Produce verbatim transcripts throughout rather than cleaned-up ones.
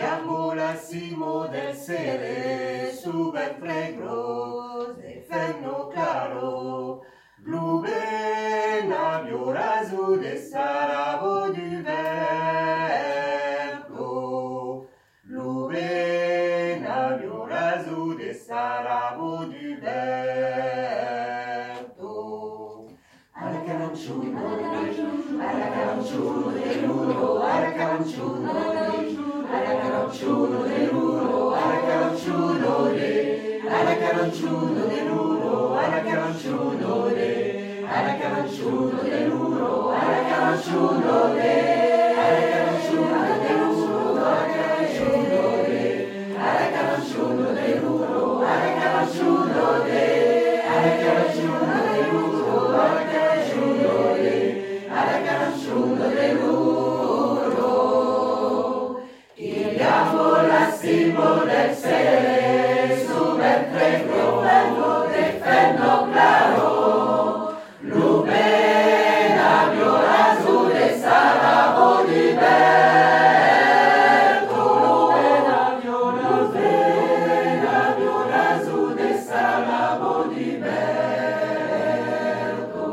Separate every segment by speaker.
Speaker 1: Chiamo la Simo del sere, super pregros, de fenno claro, Blubena viorazu de sarabo du verbo, Blubena viorazu de sarabo du verbo. Aracaranciuno, aracaranciuno dell'uro, aracaranciuno, aracaranciuno dell'uro, aracaranciuno de, aracaranciuno dell'uro, aracaranciuno de, aracaranciuno dell'uro, aracaranciuno de, aracaranciuno dell'uro, aracaranciuno de, aracaranciuno dell'uro, aracaranciuno de, aracaranciuno dell'uro, aracaranciuno de, aracaranciuno dell'uro. Chiamo la Simo del sere, super pregro, de fenno claro, Lubena viorazu de sarabo di verbo, Lubena viorazu de sarabo di verbo,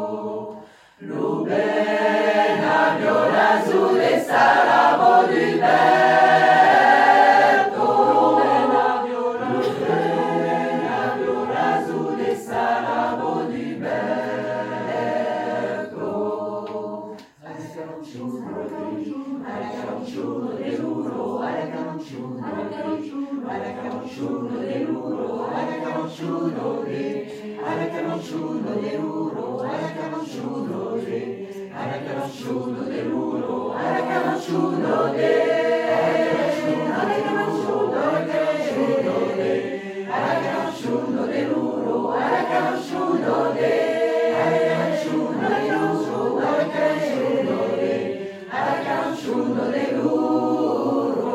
Speaker 1: Lubena viorazu de sarabo di verbo. Aracaranciuno dell'uro, aracaranciuno dell'uro, aracaranciuno de, aracaranciuno dell'uro, aracaranciuno de, aracaranciuno dell'uro, aracaranciuno de, aracaranciuno de, aracaranciuno dell'uro, aracaranciuno de, aracaranciuno dell'uro, aracaranciuno de, aracaranciuno dell'uro.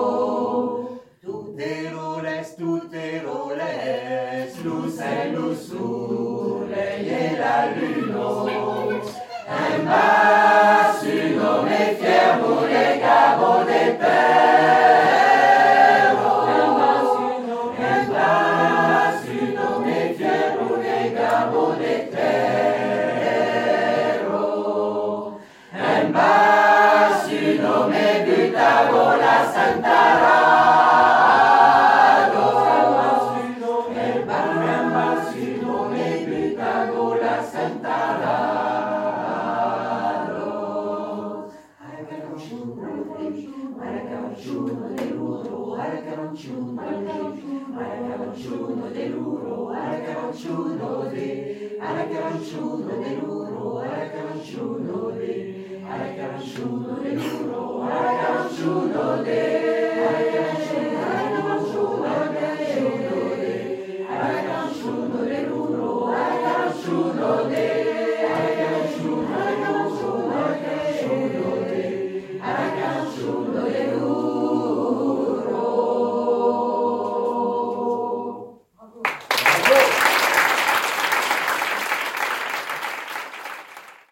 Speaker 1: Tutte roles, tutte roles, luz et luz sur, lei e la luno, un bas, un homme fier, mon legabo de perro, un bas, un homme fier, mon legabo de perro, un bas, un homme butavo la santarado, un bas, un homme butavo la santarado. Aracaranciuno dell'uro, aracaranciuno, aracaranciuno dell'uro, aracaranciuno de, aracaranciuno dell'uro,